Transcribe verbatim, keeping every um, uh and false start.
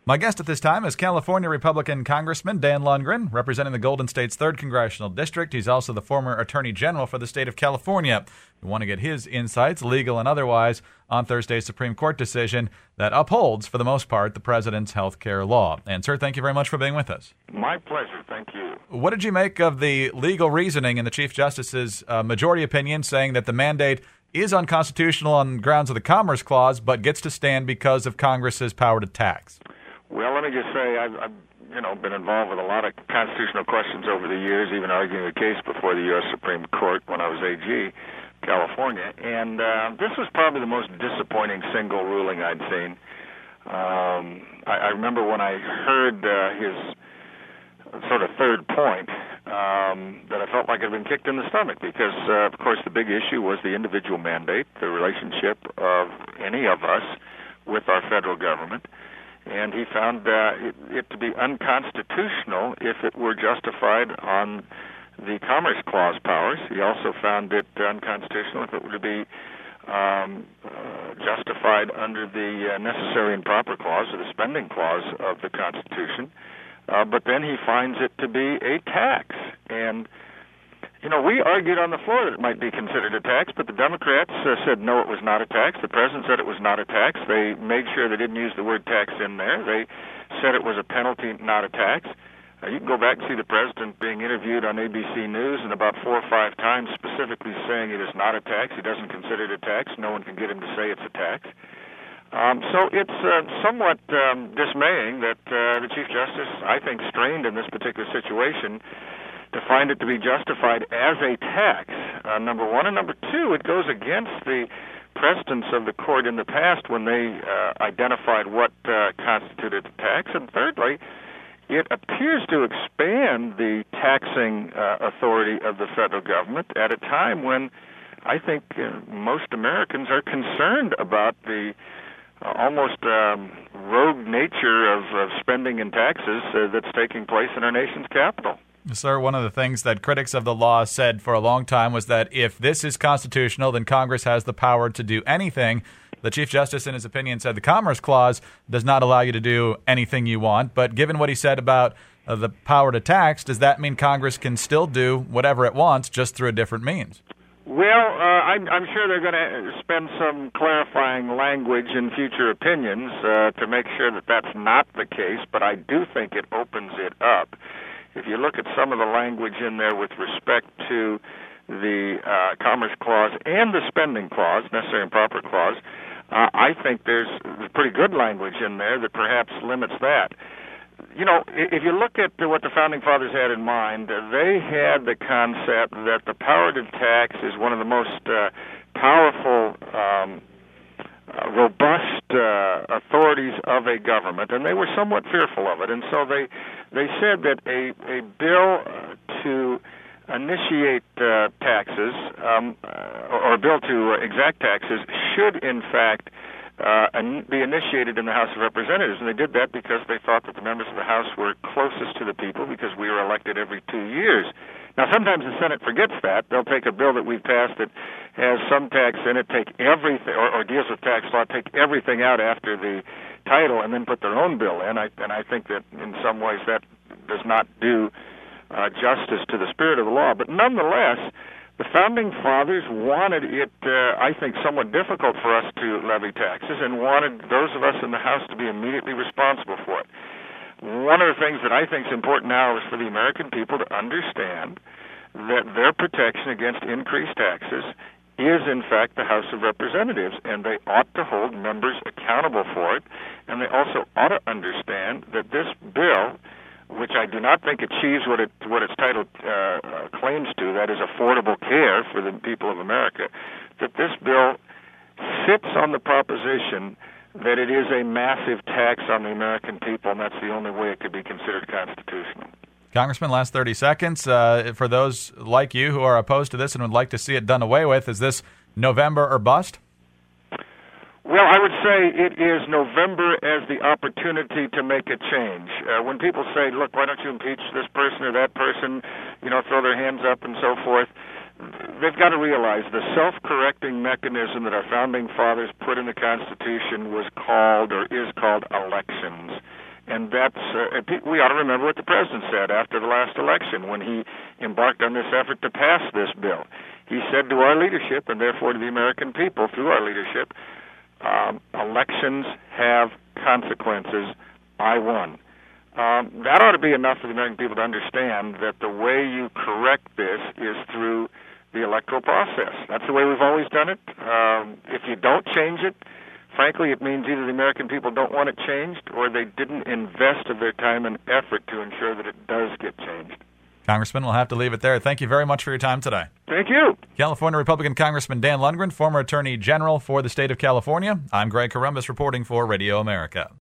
My guest at this time is California Republican Congressman Dan Lungren, representing the Golden State's third Congressional District. He's also the former Attorney General for the state of California. We want to get his insights, legal and otherwise, on Thursday's Supreme Court decision that upholds, for the most part, the president's health care law. And, sir, thank you very much for being with us. My pleasure. Thank you. What did you make of the legal reasoning in the Chief Justice's uh, majority opinion saying that the mandate is unconstitutional on grounds of the Commerce Clause, but gets to stand because of Congress's power to tax? Well, let me just say I've, I've you know, been involved with a lot of constitutional questions over the years, even arguing a case before the U S Supreme Court when I was A G, California. And uh, this was probably the most disappointing single ruling I'd seen. Um, I, I remember when I heard uh, his sort of third point, um, that I felt like I'd been kicked in the stomach because, uh, of course, the big issue was the individual mandate, the relationship of any of us with our federal government. And he found uh, it, it to be unconstitutional if it were justified on the Commerce Clause powers. He also found it unconstitutional if it were to be um, uh, justified under the uh, Necessary and Proper Clause or the Spending Clause of the Constitution. Uh, but then he finds it to be a tax. And You know, we argued on the floor that it might be considered a tax, but the Democrats uh, said no, it was not a tax. The president said it was not a tax. They made sure they didn't use the word tax in there. They said it was a penalty, not a tax. Uh, you can go back and see the president being interviewed on A B C News and about four or five times specifically saying it is not a tax. He doesn't consider it a tax. No one can get him to say it's a tax. Um, so it's uh, somewhat um, dismaying that uh, the Chief Justice, I think, strained in this particular situation to find it to be justified as a tax, uh, number one. And number two, it goes against the precedents of the court in the past when they uh, identified what uh, constituted a tax. And thirdly, it appears to expand the taxing uh, authority of the federal government at a time when I think uh, most Americans are concerned about the uh, almost um, rogue nature of, of spending and taxes uh, that's taking place in our nation's capital. Sir, one of the things that critics of the law said for a long time was that if this is constitutional, then Congress has the power to do anything. The Chief Justice, in his opinion, said the Commerce Clause does not allow you to do anything you want. But given what he said about uh, the power to tax, does that mean Congress can still do whatever it wants, just through a different means? Well, uh, I'm, I'm sure they're going to spend some clarifying language in future opinions uh, to make sure that that's not the case, but I do think it opens it up. If you look at some of the language in there with respect to the uh, Commerce Clause and the Spending Clause, Necessary and Proper Clause, uh, I think there's pretty good language in there that perhaps limits that. You know, if you look at what the Founding Fathers had in mind, they had the concept that the power to tax is one of the most uh, powerful um Uh, robust uh, authorities of a government, and they were somewhat fearful of it. And so they they said that a, a bill uh, to initiate uh, taxes, um, uh, or a bill to exact taxes, should in fact uh, be initiated in the House of Representatives. And they did that because they thought that the members of the House were closest to the people, because we were elected every two years. Now, sometimes the Senate forgets that. They'll take a bill that we've passed that has some tax in it, take everything, or, or deals with tax law, take everything out after the title, and then put their own bill in. I, and I think that in some ways that does not do uh, justice to the spirit of the law. But nonetheless, the Founding Fathers wanted it, uh, I think, somewhat difficult for us to levy taxes, and wanted those of us in the House to be immediately responsible for it. One of the things that I think is important now is for the American people to understand that their protection against increased taxes is, in fact, the House of Representatives, and they ought to hold members accountable for it. And they also ought to understand that this bill, which I do not think achieves what it what its title uh, claims to, that is affordable care for the people of America, that this bill sits on the proposition that it is a massive tax on the American people, and that's the only way it could be considered constitutional. Congressman, last thirty seconds. Uh, for those like you who are opposed to this and would like to see it done away with, is this November or bust? Well, I would say it is November as the opportunity to make a change. Uh, when people say, look, why don't you impeach this person or that person, you know, throw their hands up and so forth, they've got to realize the self-correcting mechanism that our Founding Fathers put in the Constitution was called, or is called, elections. and that's uh, we ought to remember what the president said after the last election when he embarked on this effort to pass this bill. He said to our leadership, and therefore to the American people through our leadership, um, elections have consequences. I won. Um, that ought to be enough for the American people to understand that the way you correct this is through the electoral process. That's the way we've always done it. Um, if you don't change it, frankly, it means either the American people don't want it changed or they didn't invest of their time and effort to ensure that it does get changed. Congressman, we'll have to leave it there. Thank you very much for your time today. Thank you. California Republican Congressman Dan Lundgren, former Attorney General for the state of California. I'm Greg Corombos reporting for Radio America.